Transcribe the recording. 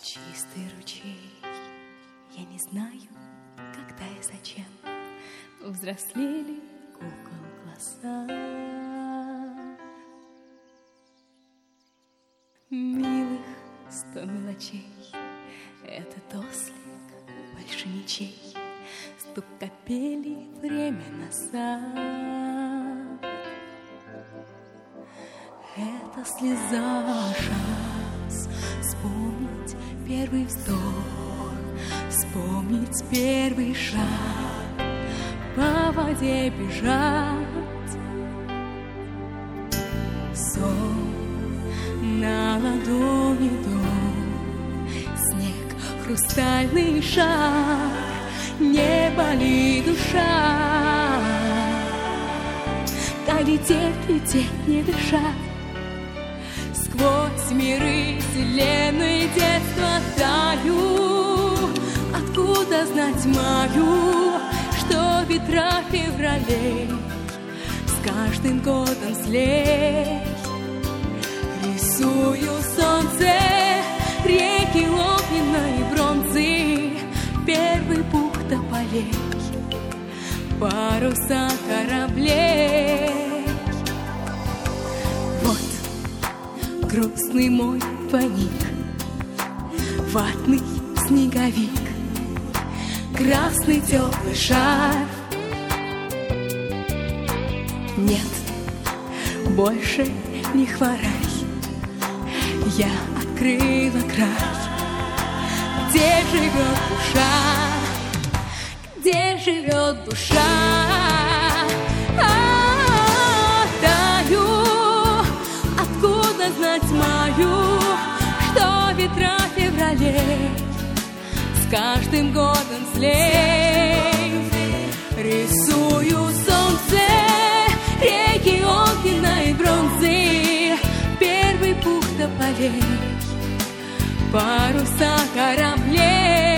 Чистый ручей, я не знаю, когда и зачем взрослели кукол глаза. Милых 100 мелочей, этот ослик больше ничей, стук капели, время назад. Это слеза, шанс вспомнить первый вздох, вспомнить первый шаг, по воде бежать. Сон на ладони дом, снег, хрустальный шар, не болит душа. Да лететь, лететь, не дышать, сквозь миры вселенной детства таю. Откуда знать мою, что ветра февралей с каждым годом злей? Рисую солнце, реки огненной бронзы, первый пух тополей, паруса кораблей. Вот грустный мой двойник, ватный снеговик, красный теплый шар. Нет, больше не хворай, я открыла край. Где живет душа? Где живет душа? Таю, откуда знать мою, что ветра февралей с каждым годом злей? Рисую солнце, реки огненной бронзы, первый пух тополей, паруса кораблей.